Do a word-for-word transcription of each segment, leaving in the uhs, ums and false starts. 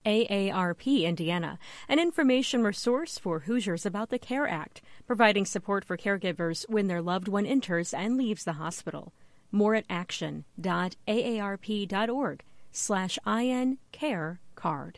A A R P Indiana, an information resource for Hoosiers about the CARE Act, providing support for caregivers when their loved one enters and leaves the hospital. More at action.aarp.org slash IN CARE card.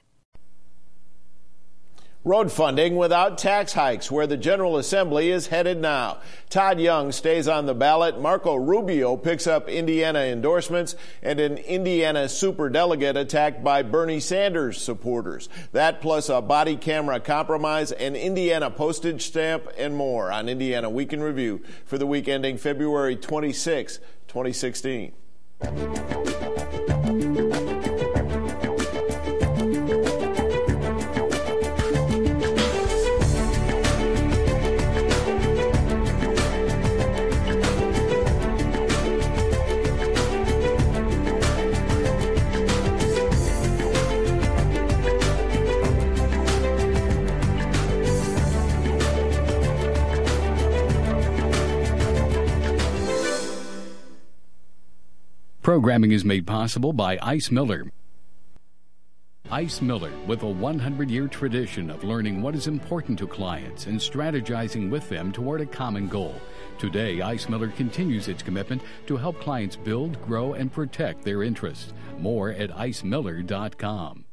Road funding without tax hikes, where the General Assembly is headed now. Todd Young stays on the ballot. Marco Rubio picks up Indiana endorsements, and an Indiana superdelegate attacked by Bernie Sanders supporters. That plus a body camera compromise, an Indiana postage stamp, and more on Indiana Week in Review for the week ending February twenty-sixth, twenty sixteen. Programming is made possible by Ice Miller. Ice Miller, with a one hundred year tradition of learning what is important to clients and strategizing with them toward a common goal. Today, Ice Miller continues its commitment to help clients build, grow, and protect their interests. More at ice miller dot com.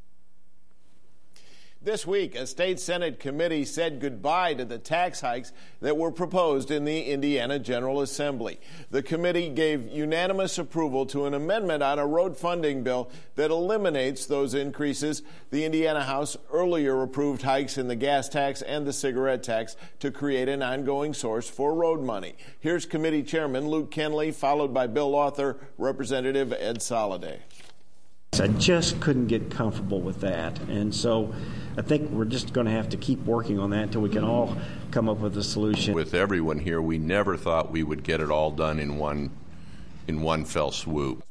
This week, a state Senate committee said goodbye to the tax hikes that were proposed in the Indiana General Assembly. The committee gave unanimous approval to an amendment on a road funding bill that eliminates those increases. The Indiana House earlier approved hikes in the gas tax and the cigarette tax to create an ongoing source for road money. Here's Committee Chairman Luke Kenley, followed by bill author Representative Ed Soliday. I just couldn't get comfortable with that, and so I think we're just going to have to keep working on that until we can all come up with a solution. With everyone here, we never thought we would get it all done in one in one fell swoop.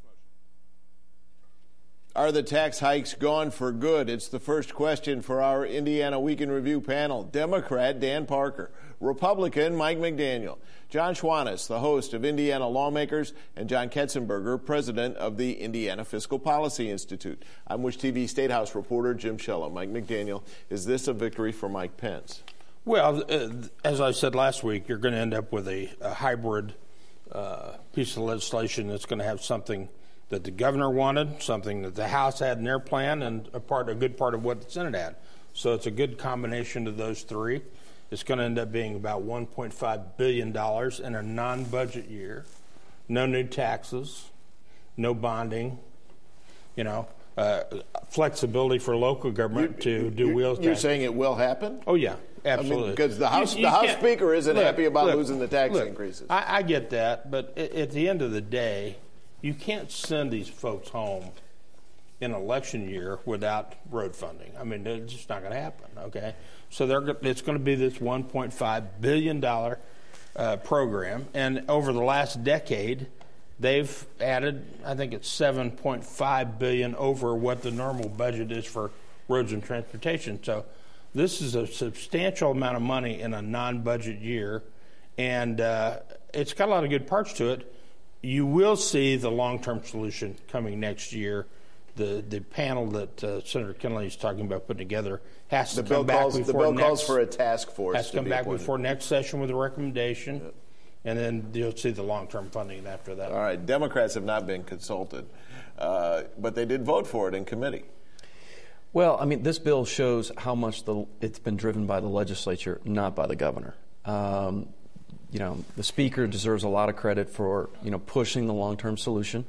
Are the tax hikes gone for good? It's the first question for our Indiana Week in Review panel. Democrat Dan Parker, Republican Mike McDaniel, John Schwanitz, the host of Indiana Lawmakers, and John Ketzenberger, president of the Indiana Fiscal Policy Institute. I'm Wish T V State House reporter Jim Shella. Mike McDaniel, is this a victory for Mike Pence? Well, uh, as I said last week, you're going to end up with a, a hybrid uh, piece of legislation that's going to have something that the governor wanted, something that the House had in their plan, and a part, a good part of what the Senate had. So it's a good combination of those three. It's going to end up being about one point five billion dollars in a non-budget year. No new taxes, no bonding, you know, uh, flexibility for local government you, to do you, wheels You're tax. saying it will happen? Oh, yeah, absolutely. Because I mean, the House, you, you the House Speaker isn't look, happy about look, losing the tax look, increases. I, I get that, but at, at the end of the day, you can't send these folks home in election year without road funding. I mean, it's just not going to happen, okay? So they're, it's going to be this one point five billion dollars uh, program. And over the last decade, they've added, I think it's seven point five billion dollars over what the normal budget is for roads and transportation. So this is a substantial amount of money in a non-budget year. And uh, it's got a lot of good parts to it. You will see the long-term solution coming next year. The the panel that uh, Senator Kenley is talking about putting together has to the come back calls, before the bill next, calls for a task force. Has to come to back appointed. before next session with a recommendation, yep. And then you'll see the long-term funding after that. All right. Democrats have not been consulted, uh, but they did vote for it in committee. Well, I mean, this bill shows how much the, it's been driven by the legislature, not by the governor. Um, you know, the speaker deserves a lot of credit for, you know, pushing the long-term solution.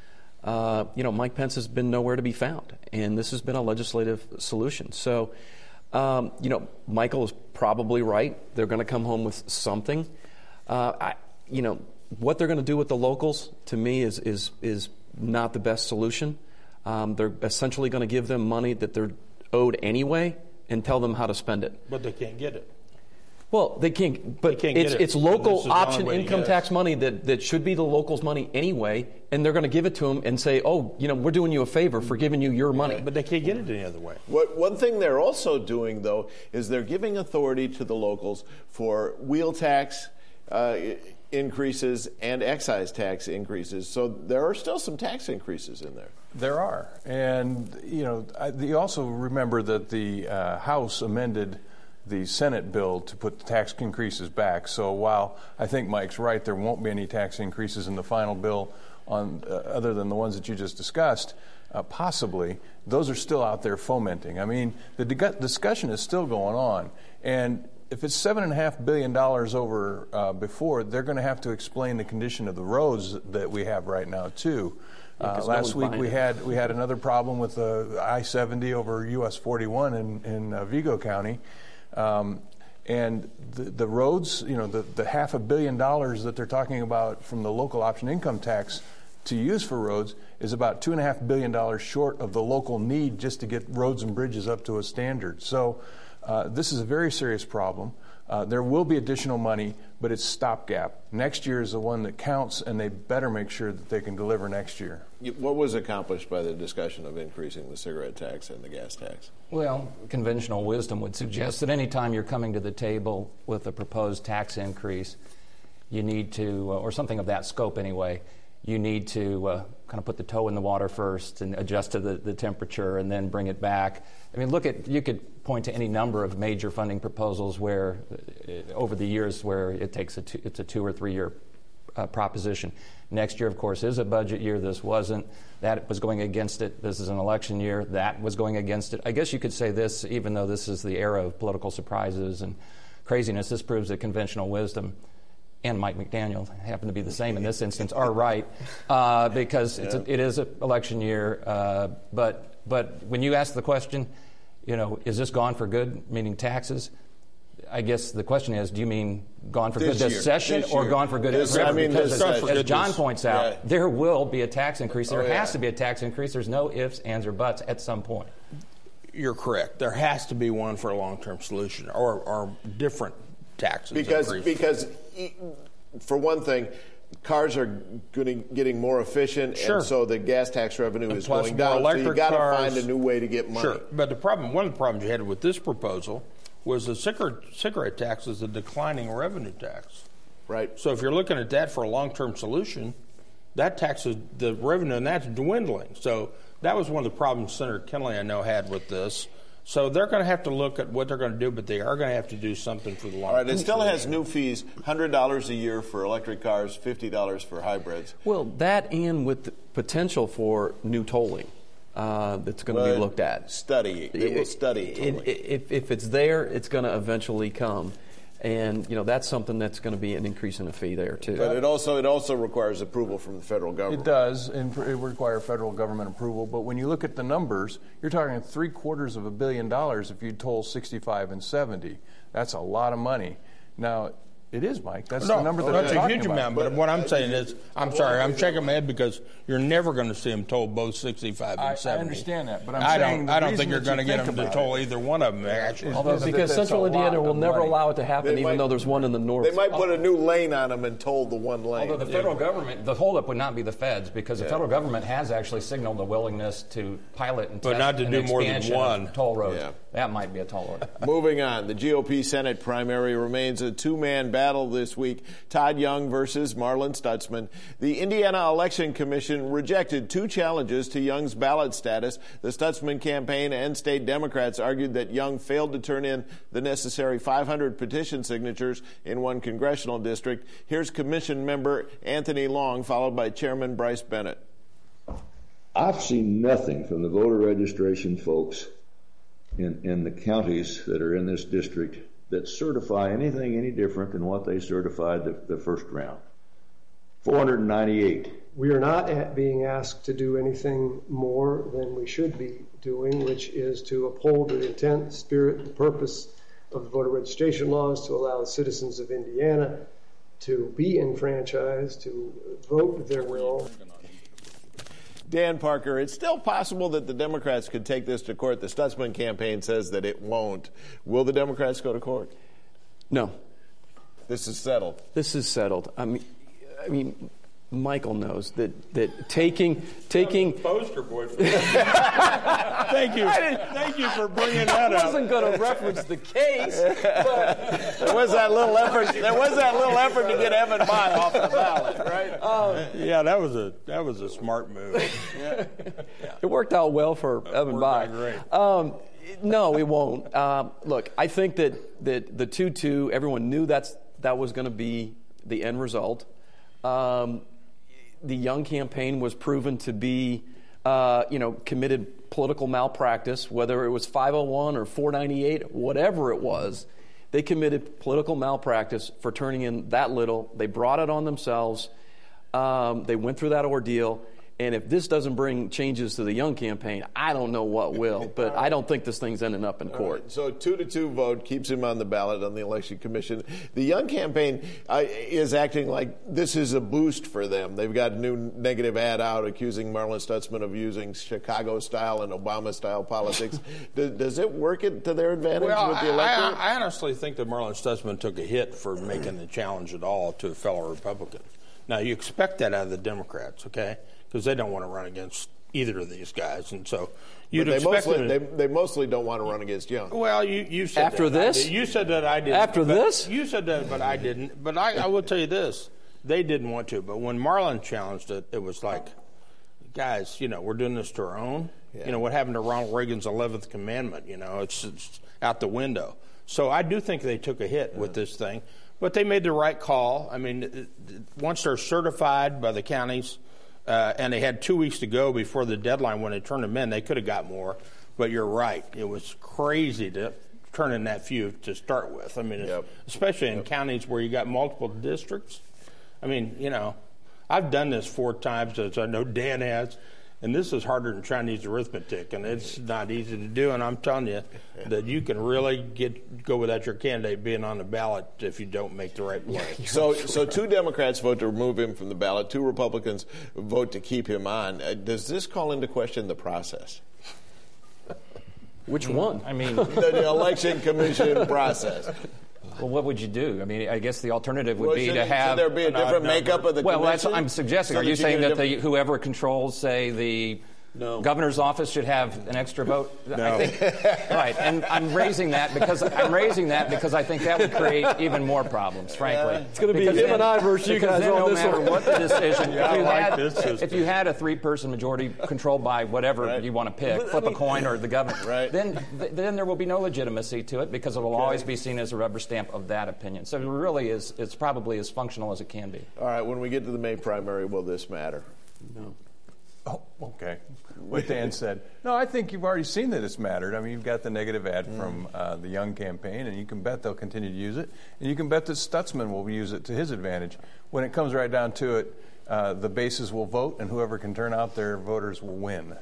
Uh, you know, Mike Pence has been nowhere to be found, and this has been a legislative solution. So, um, you know, Michael is probably right. They're going to come home with something. Uh, I, you know, what they're going to do with the locals, to me, is is is not the best solution. Um, they're essentially going to give them money that they're owed anyway and tell them how to spend it. But they can't get it. Well, they can't, but they can't it's, get it. it's local the option income tax money that, that should be the locals' money anyway, and they're going to give it to them and say, oh, you know, we're doing you a favor for giving you your money. Yeah, but they can't get it any other way. What, one thing they're also doing, though, is they're giving authority to the locals for wheel tax, uh, increases and excise tax increases. So there are still some tax increases in there. There are. And, you know, I, you also remember that the uh, House amended the Senate bill to put the tax increases back. So while I think Mike's right, there won't be any tax increases in the final bill on uh, other than the ones that you just discussed, uh, possibly, those are still out there fomenting. I mean, the di- discussion is still going on. And if it's seven and a half billion dollars over uh, before, they're going to have to explain the condition of the roads that we have right now too. Uh, yeah, last no week we had we had another problem with the uh, I seventy over U S forty-one in in uh, Vigo County, um, and the, the roads, you know, the, the half a billion dollars that they're talking about from the local option income tax to use for roads is about two and a half billion dollars short of the local need just to get roads and bridges up to a standard. So. Uh, this is a very serious problem. Uh, there will be additional money, but it's stopgap. Next year is the one that counts, and they better make sure that they can deliver next year. What was accomplished by the discussion of increasing the cigarette tax and the gas tax? Well, conventional wisdom would suggest that any time you're coming to the table with a proposed tax increase, you need to, uh, or something of that scope anyway, you need to uh, kind of put the toe in the water first and adjust to the, the temperature and then bring it back. I mean, look at, you could point to any number of major funding proposals where, uh, over the years, where it takes a two, it's a two or three year uh, proposition. Next year, of course, is a budget year. This wasn't. That was going against it. This is an election year. That was going against it. I guess you could say this, even though this is the era of political surprises and craziness, this proves that conventional wisdom and Mike McDaniel happen to be the same in this instance, are right, uh, because yeah. it's a, it is an election year. Uh, but but when you ask the question, you know, is this gone for good, meaning taxes? I guess the question is, do you mean gone for this good this year. session this or year. gone for good this, forever? I mean, because this, as, as John this, points out, yeah. there will be a tax increase. There oh, has yeah. to be a tax increase. There's no ifs, ands, or buts at some point. You're correct. There has to be one for a long-term solution, or, or different taxes. Because increase. because. For one thing, cars are getting, getting more efficient, sure. and so the gas tax revenue and is plus going more down. Electric so you got to cars. find a new way to get money. Sure, but the problem, one of the problems you had with this proposal was the cigarette, cigarette tax is a declining revenue tax. Right. So if you're looking at that for a long-term solution, that tax is, the revenue and that's dwindling. So that was one of the problems Senator Kenley, I know, had with this. So they're going to have to look at what they're going to do, but they are going to have to do something for the long term. All right, it still has new fees, one hundred dollars a year for electric cars, fifty dollars for hybrids. Well, that and with the potential for new tolling uh, that's going to well, be looked at. Study. They will study tolling. If, if it's there, it's going to eventually come. And, you know, that's something that's going to be an increase in a fee there, too. But it also it also requires approval from the federal government. It does, and it requires federal government approval. But when you look at the numbers, you're talking three quarters of a billion dollars if you toll sixty-five and seventy. That's a lot of money. Now, it is, Mike. That's no, the number that that's they're a talking huge about. amount. But what I'm saying is, I'm sorry, I'm shaking my head because you're never going to see them toll both sixty-five and I, seventy. I understand that, but I'm I saying don't. the I don't reason think you're that going to you get them think to toll about it either one of them. Actually, Although, Is that because that's Central a Indiana lot will of never money. allow it to happen, They even might- though there's one in the north. They might put a new lane on them and toll the one lane. Although the federal government, the holdup would not be the feds, because Yeah. the federal government has actually signaled a willingness to pilot and But test not to an do more than expansion one. of toll roads. Yeah. That might be a toll road. Moving on, the G O P Senate primary remains a two-man battle this week. Todd Young versus Marlin Stutzman. The Indiana Election Commission rejected two challenges to Young's ballot status. The Stutzman campaign and state Democrats argued that Young failed to turn in the necessary five hundred petition signatures in one congressional district. Here's Commission member Anthony Long, followed by Chairman Bryce Bennett. I've seen nothing from the voter registration folks in, in the counties that are in this district that certify anything any different than what they certified the, the first round. four hundred ninety-eight. We are not at being asked to do anything more than we should be doing, which is to uphold the intent, spirit, and purpose of the voter registration laws to allow the citizens of Indiana to be enfranchised, to vote their will. Dan Parker, it's still possible that the Democrats could take this to court. The Stutzman campaign says that it won't. Will the Democrats go to court? No. This is settled. This is settled. I mean, I mean, Michael knows that, that taking taking poster boy for that. Thank you, thank you for bringing that up. I wasn't going to reference the case, but there was that little effort. There was that little effort to get Evan Bayh off the ballot, right? Um, yeah, that was a that was a smart move. Yeah. Yeah. It worked out well for it Evan Bayh. Great. Um, no, it won't. Um, look, I think that that the two two, everyone knew that's that was going to be the end result. Um, The Young campaign was proven to be, uh, you know, committed political malpractice, whether it was five oh one or four ninety-eight, whatever it was. They committed political malpractice for turning in that little. They brought it on themselves. Um, they went through that ordeal. And if this doesn't bring changes to the Young campaign, I don't know what will. But I don't think this thing's ending up in court. Right. So two to two vote keeps him on the ballot on the election commission. The Young campaign uh, is acting like this is a boost for them. They've got a new negative ad out accusing Marlin Stutzman of using Chicago-style and Obama-style politics. does, does it work it to their advantage well, with the electorate? I, I honestly think that Marlin Stutzman took a hit for making the challenge at all to a fellow Republican. Now, you expect that out of the Democrats, okay? Because they don't want to run against either of these guys, and so you'd they expect mostly, them they, to, they mostly don't want to run against Young. Well, you, you said after that. this, you said that I didn't. After this, you said that, but I didn't. But I, I will tell you this: they didn't want to. But when Marlin challenged it, it was like, guys, you know, we're doing this to our own. Yeah. You know what happened to Ronald Reagan's eleventh commandment? You know, it's, it's out the window. So I do think they took a hit yeah. with this thing, but they made the right call. I mean, once they're certified by the counties. Uh, and they had two weeks to go before the deadline when they turned them in. They could have got more, but you're right. It was crazy to turn in that few to start with. I mean, yep. especially in yep. counties where you got multiple districts. I mean, you know, I've done this four times, as I know Dan has, and this is harder than Chinese arithmetic, and it's not easy to do. And I'm telling you that you can really get go without your candidate being on the ballot if you don't make the right play. so, so two Democrats vote to remove him from the ballot. Two Republicans vote to keep him on. Uh, does this call into question the process? Which one? I mean, the, the election commission process. Well, what would you do? I mean, I guess the alternative would well, be should, to have... Should there be a different makeup of the well, commission? Well, that's what I'm suggesting. So Are you saying that the, different... whoever controls, say, the no. governor's office should have an extra vote? No. I think, right, and I'm raising that because I'm raising that because I think that would create even more problems, frankly. It's going to be him and I versus you guys then, on no this matter one. what the decision, yeah, if, you like had, this if you had a three-person majority controlled by whatever right. you want to pick, flip a coin or the governor, right. then th- then there will be no legitimacy to it because it will okay. always be seen as a rubber stamp of that opinion. So it really is, it's probably as functional as it can be. All right, when we get to the May primary, will this matter? No. Oh, okay. What Dan said. No, I think you've already seen that it's mattered. I mean, you've got the negative ad mm. from uh, the Young campaign, and you can bet they'll continue to use it. And you can bet that Stutzman will use it to his advantage. When it comes right down to it, uh, the bases will vote, and whoever can turn out their voters will win.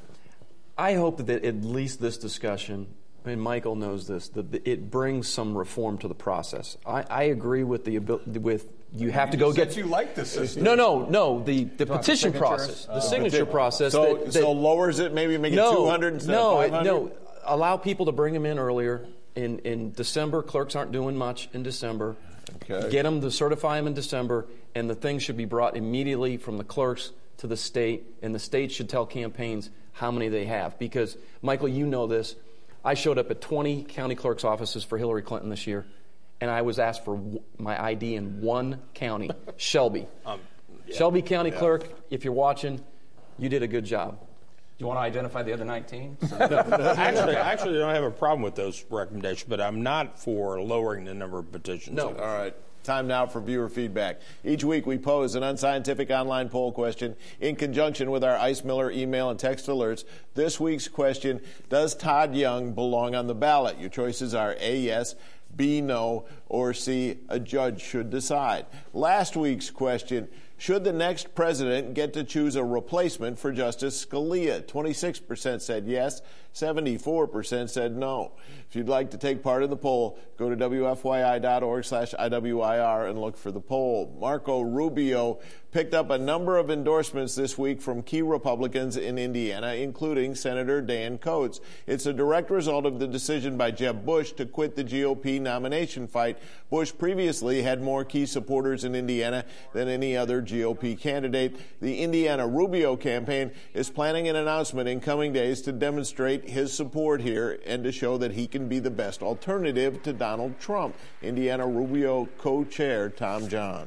I hope that at least this discussion, and Michael knows this, that it brings some reform to the process. I, I agree with the with you have you to go get. You like the system. No, no, no. The the petition the process, the uh, signature the, process. So, that, that, so lowers it, maybe make it no, two hundred instead no, of five hundred? No, allow people to bring them in earlier. In in December, clerks aren't doing much in December. Okay. Get them to certify them in December, and the thing should be brought immediately from the clerks to the state, and the state should tell campaigns how many they have. Because, Michael, you know this. I showed up at twenty county clerks' offices for Hillary Clinton this year, and I was asked for w- my I D in one county, Shelby. Um, yeah, Shelby County yeah. Clerk, if you're watching, you did a good job. Do you want to identify the other nineteen? no, no. Actually, actually, I don't have a problem with those recommendations, but I'm not for lowering the number of petitions. No. All right. Time now for viewer feedback. Each week we pose an unscientific online poll question in conjunction with our Ice Miller email and text alerts. This week's question, does Todd Young belong on the ballot? Your choices are A, yes, B, no, or C, a judge should decide. Last week's question, should the next president get to choose a replacement for Justice Scalia? twenty-six percent said yes, seventy-four percent said no. If you'd like to take part in the poll, go to W F Y I dot org slash I W I R and look for the poll. Marco Rubio picked up a number of endorsements this week from key Republicans in Indiana, including Senator Dan Coats. It's a direct result of the decision by Jeb Bush to quit the G O P nomination fight. Bush previously had more key supporters in Indiana than any other G O P candidate. The Indiana Rubio campaign is planning an announcement in coming days to demonstrate his support here and to show that he can be the best alternative to Donald Trump. Indiana Rubio co-chair Tom John.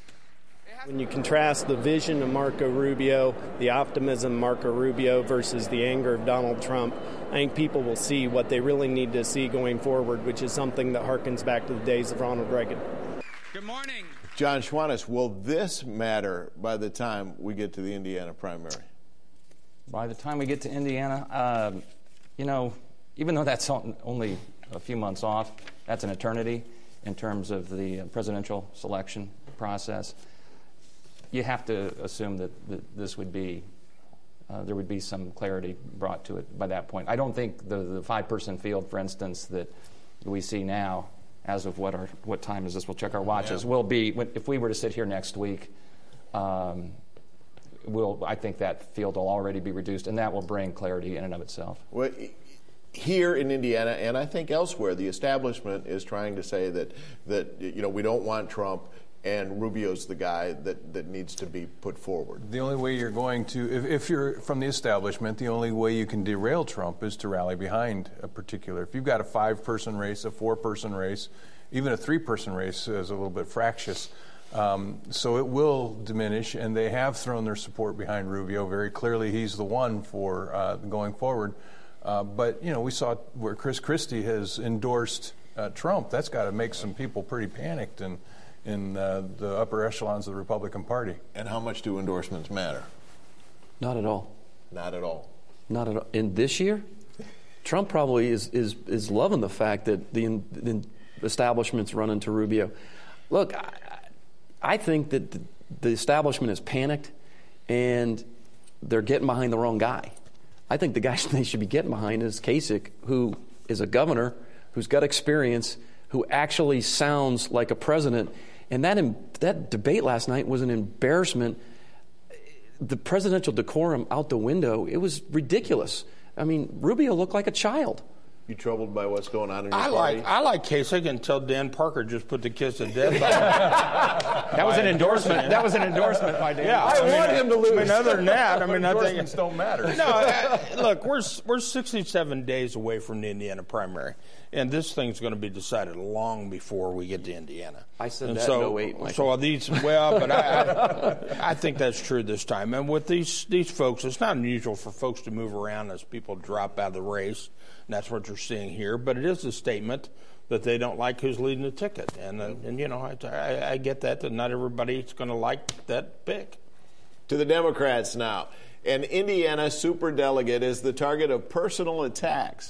When you contrast the vision of Marco Rubio, the optimism of Marco Rubio versus the anger of Donald Trump, I think people will see what they really need to see going forward, which is something that harkens back to the days of Ronald Reagan. Good morning. John Schwantes, will this matter by the time we get to the Indiana primary? By the time we get to Indiana, uh, you know, even though that's only a few months off, that's an eternity in terms of the presidential selection process. You have to assume that, that this would be, uh, there would be some clarity brought to it by that point. I don't think the, the five-person field, for instance, that we see now, as of what our what time is this? We'll check our watches. Yeah. Will be if we were to sit here next week. Um, will I think that field will already be reduced, and that will bring clarity in and of itself. Well, here in Indiana, and I think elsewhere, the establishment is trying to say that that you know we don't want Trump. And Rubio's the guy that, that needs to be put forward. The only way you're going to, if, if you're from the establishment, the only way you can derail Trump is to rally behind a particular. If you've got a five-person race, a four-person race, even a three-person race is a little bit fractious. Um, so it will diminish, and they have thrown their support behind Rubio. Very clearly, he's the one for uh, going forward. Uh, but, you know, we saw where Chris Christie has endorsed uh, Trump. That's got to make some people pretty panicked and in uh, the upper echelons of the Republican Party. And how much do endorsements matter? Not at all. Not at all. Not at all. In this year, Trump probably is is, is loving the fact that the, in, the establishment's running to Rubio. Look, I, I think that the, the establishment is panicked and they're getting behind the wrong guy. I think the guy they should be getting behind is Kasich, who is a governor, who's got experience, who actually sounds like a president. And that that debate last night was an embarrassment. The presidential decorum out the window, it was ridiculous. I mean, Rubio looked like a child. You troubled by what's going on in your I party? like I like Kasich until Dan Parker just put the kiss of death on him. That was an endorsement. That was an endorsement by Dan. Yeah, I, I mean, want him to lose. I mean, other than that, I mean, I endorsements think don't matter. No, I, look, we're we're sixty-seven days away from the Indiana primary, and this thing's going to be decided long before we get to Indiana. I said and that so, in oh eight, Michael. So are these well, but I, I I think that's true this time. And with these these folks, it's not unusual for folks to move around as people drop out of the race. And that's what you're seeing here. But it is a statement that they don't like who's leading the ticket. And, uh, and you know, I, I, I get that, that not everybody's going to like that pick. To the Democrats now. An Indiana superdelegate is the target of personal attacks.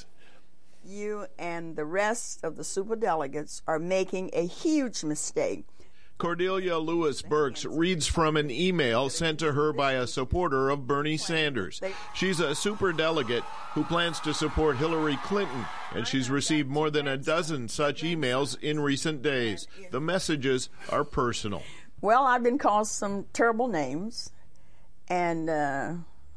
You and the rest of the superdelegates are making a huge mistake. Cordelia Lewis Burks reads from an email sent to her by a supporter of Bernie Sanders. She's a superdelegate who plans to support Hillary Clinton, and she's received more than a dozen such emails in recent days. The messages are personal. Well, I've been called some terrible names and uh,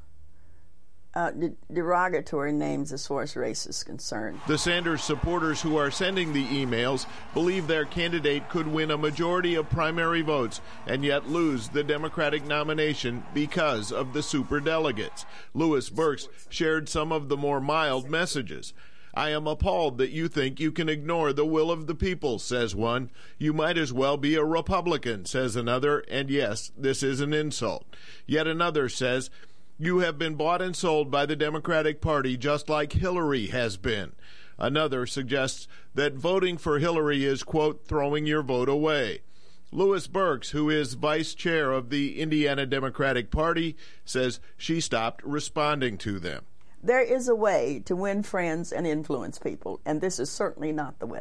uh, de- derogatory names as far as race is concerned. The Sanders supporters who are sending the emails believe their candidate could win a majority of primary votes and yet lose the Democratic nomination because of the superdelegates. Lewis Burks shared some of the more mild messages. I am appalled that you think you can ignore the will of the people, says one. You might as well be a Republican, says another, and yes, this is an insult. Yet another says, you have been bought and sold by the Democratic Party just like Hillary has been. Another suggests that voting for Hillary is, quote, throwing your vote away. Lewis Burks, who is vice chair of the Indiana Democratic Party, says she stopped responding to them. There is a way to win friends and influence people, and this is certainly not the way.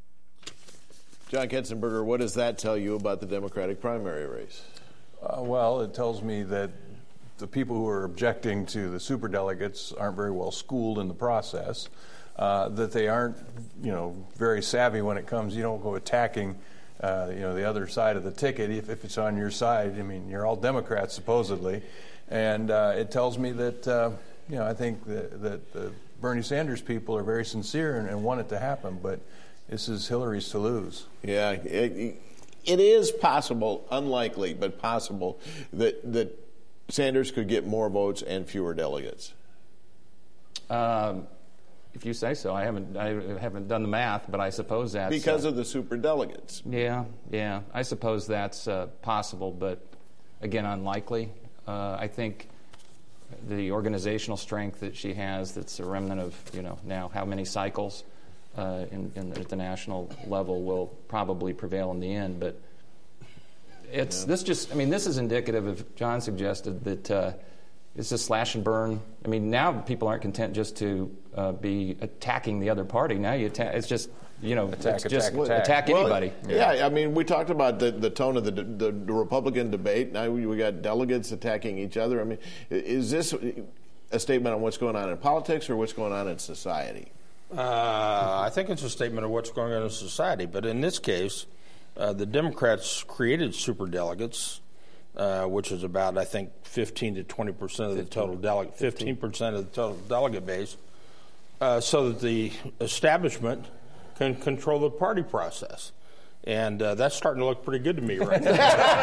John Ketzenberger, what does that tell you about the Democratic primary race? Uh, well, it tells me that the people who are objecting to the superdelegates aren't very well schooled in the process, uh, that they aren't, you know, very savvy when it comes. You don't go attacking, uh, you know, the other side of the ticket if, if it's on your side. I mean, you're all Democrats supposedly, and uh, it tells me that, uh, you know, I think that, that the Bernie Sanders people are very sincere and, and want it to happen, but this is Hillary's to lose. Yeah, it, it is possible, unlikely, but possible that that Sanders could get more votes and fewer delegates. Um, if you say so. I haven't I haven't done the math, but I suppose that's because uh, of the superdelegates. Yeah, yeah. I suppose that's uh, possible, but again, unlikely. Uh, I think the organizational strength that she has, that's a remnant of, you know, now how many cycles uh, in, in at the national level, will probably prevail in the end. But it's yeah. this just, I mean, this is indicative of, John suggested that uh, it's a slash and burn. I mean, now people aren't content just to uh, be attacking the other party. Now you attack, it's just, you know, attack, it's attack, just attack, attack well, anybody. Yeah. yeah, I mean, we talked about the, the tone of the, the the Republican debate. Now we, we got delegates attacking each other. I mean, is this a statement on what's going on in politics or what's going on in society? Uh, I think it's a statement of what's going on in society. But in this case, uh, the Democrats created superdelegates, uh, which is about, I think, fifteen to twenty percent of the total delegate, fifteen percent of the total delegate base, uh, so that the establishment can control the party process. And uh, that's starting to look pretty good to me right now.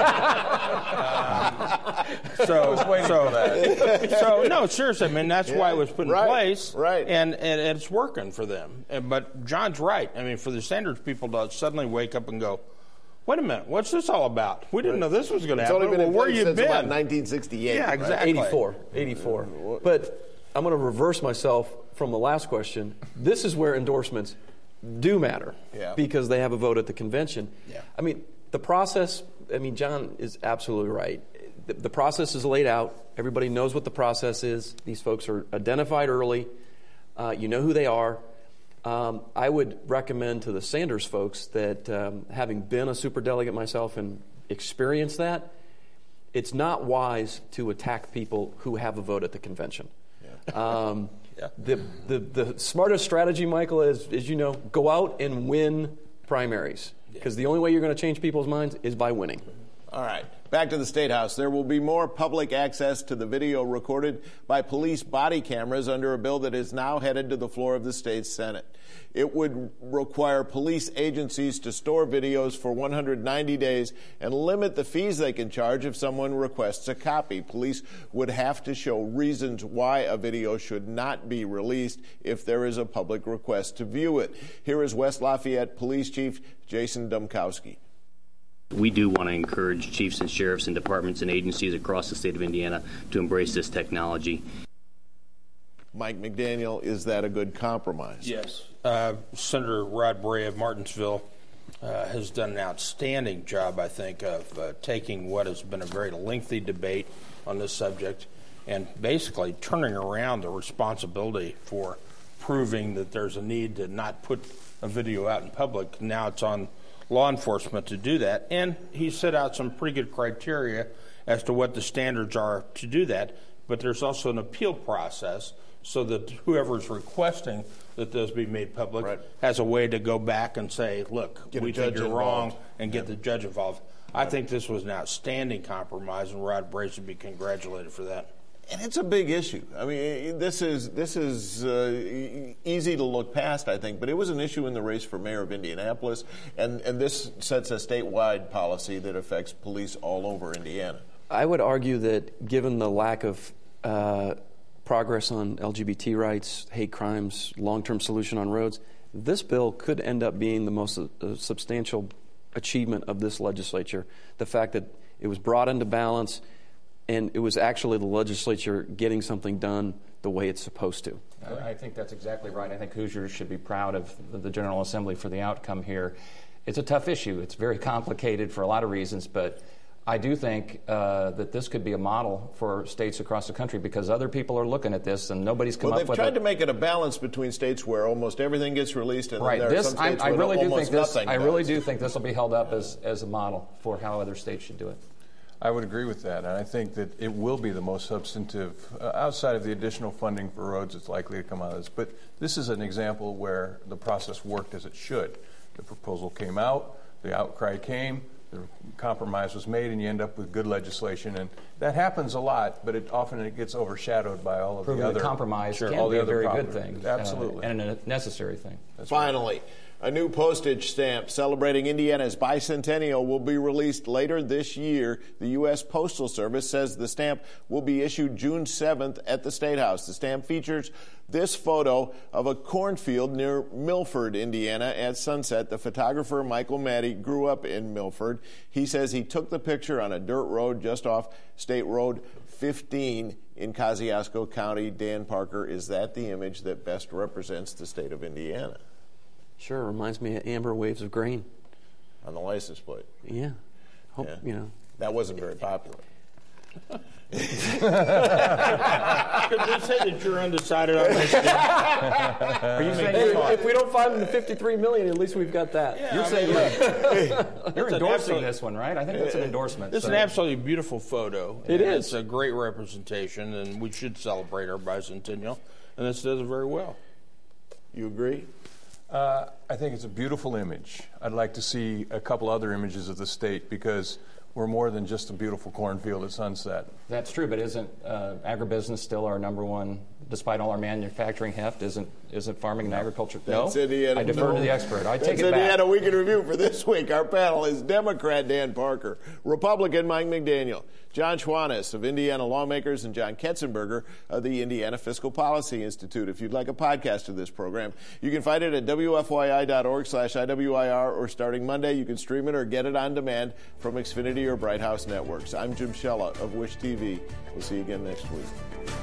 uh, so, I was waiting so, for that. so, no, seriously, I mean, that's yeah, why it was put in right, place. Right. And, and it's working for them. And, but John's right. I mean, for the Sanders people to suddenly wake up and go, wait a minute, what's this all about? We didn't right. know this was going to happen. It's only been well, in where place you since been? about nineteen sixty-eight. Yeah, exactly. Right? eighty-four. eighty-four. But I'm going to reverse myself from the last question. This is where endorsements do matter, yeah. because they have a vote at the convention. Yeah. I mean, the process, I mean, John is absolutely right. The, the process is laid out. Everybody knows what the process is. These folks are identified early. Uh, you know who they are. Um, I would recommend to the Sanders folks that, um, having been a superdelegate myself and experienced that, it's not wise to attack people who have a vote at the convention. Yeah. Um, yeah. the, the the smartest strategy, Michael, is, is, you know, go out and win primaries, because yeah. the only way you're going to change people's minds is by winning. All right. Back to the State House. There will be more public access to the video recorded by police body cameras under a bill that is now headed to the floor of the state Senate. It would require police agencies to store videos for one hundred ninety days and limit the fees they can charge if someone requests a copy. Police would have to show reasons why a video should not be released if there is a public request to view it. Here is West Lafayette Police Chief Jason Domkowski. We do want to encourage chiefs and sheriffs and departments and agencies across the state of Indiana to embrace this technology. Mike McDaniel, is that a good compromise? Yes. Uh, Senator Rod Bray of Martinsville uh, has done an outstanding job, I think, of uh, taking what has been a very lengthy debate on this subject and basically turning around the responsibility for proving that there's a need to not put a video out in public. Now it's on law enforcement to do that, and he set out some pretty good criteria as to what the standards are to do that, but there's also an appeal process so that whoever's requesting that those be made public right. has a way to go back and say, look, get we think you're involved. wrong, and get yeah. the judge involved. I think this was an outstanding compromise, and Rod Bray should be congratulated for that. And it's a big issue. I mean, this is this is uh, easy to look past, I think, but it was an issue in the race for mayor of Indianapolis, and, and this sets a statewide policy that affects police all over Indiana. I would argue that given the lack of uh, progress on L G B T rights, hate crimes, long-term solution on roads, this bill could end up being the most uh, substantial achievement of this legislature. The fact that it was brought into balance, and it was actually the legislature getting something done the way it's supposed to. I think that's exactly right. I think Hoosiers should be proud of the General Assembly for the outcome here. It's a tough issue. It's very complicated for a lot of reasons, but I do think uh, that this could be a model for states across the country, because other people are looking at this and nobody's come well, up with it. Well, they've tried to make it a balance between states where almost everything gets released, and right. then there this, are some states I, I where really do almost think this, nothing I really does. do think this will be held up as, as a model for how other states should do it. I would agree with that, and I think that it will be the most substantive, uh, outside of the additional funding for roads that's likely to come out of this. But this is an example where the process worked as it should. The proposal came out, the outcry came, the compromise was made, and you end up with good legislation. And that happens a lot, but it often it gets overshadowed by all of Proving the other... The compromise sure, can all be the a other very problem. good thing. Absolutely. Uh, and a necessary thing. That's Finally, right. A new postage stamp celebrating Indiana's bicentennial will be released later this year. The U S Postal Service says the stamp will be issued June seventh at the State House. The stamp features this photo of a cornfield near Milford, Indiana at sunset. The photographer, Michael Maddie, grew up in Milford. He says he took the picture on a dirt road just off State Road fifteen in Kosciuszko County. Dan Parker, is that the image that best represents the state of Indiana? Sure, reminds me of amber waves of grain. On the license plate. Yeah. Hope, yeah. you know. That wasn't very popular. Could you say that you're undecided on this? Are you saying hey, if we don't find the fifty-three million, at least we've got that? Yeah, you're I saying mean, look, you're endorsing absolute, this one, right? I think that's an endorsement. It's so. an absolutely beautiful photo. It is. It's a great representation, and we should celebrate our bicentennial. And this does it very well. You agree? Uh, I think it's a beautiful image. I'd like to see a couple other images of the state because we're more than just a beautiful cornfield at sunset. That's true, but isn't uh, agribusiness still our number one, despite all our manufacturing heft, isn't isn't farming and agriculture? That's no? Indiana. I defer no. to the expert. I That's take it Indiana back. Week in Review for this week. Our panel is Democrat Dan Parker, Republican Mike McDaniel, John Schwantes of Indiana Lawmakers, and John Ketzenberger of the Indiana Fiscal Policy Institute. If you'd like a podcast of this program, you can find it at W F Y I dot org slash I W I R, or starting Monday, you can stream it or get it on demand from Xfinity or Bright House Networks. I'm Jim Shella of Wish T V. We'll see you again next week.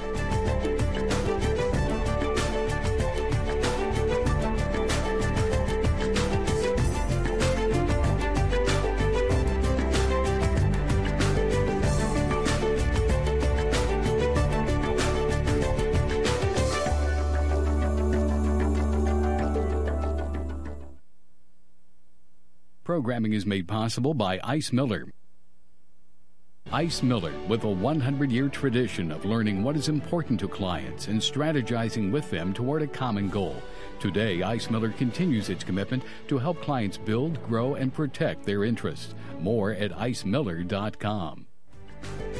Programming is made possible by Ice Miller. Ice Miller, with a one hundred year tradition of learning what is important to clients and strategizing with them toward a common goal. Today, Ice Miller continues its commitment to help clients build, grow, and protect their interests. More at ice miller dot com.